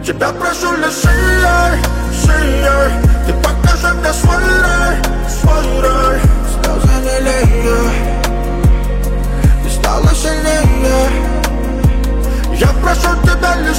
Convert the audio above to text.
Тебя прошу лишь сильней, сильней. Ты покажи мне свой рай, свой рай. Слезы не лей, ты стала сильнее. Я прошу тебя лишь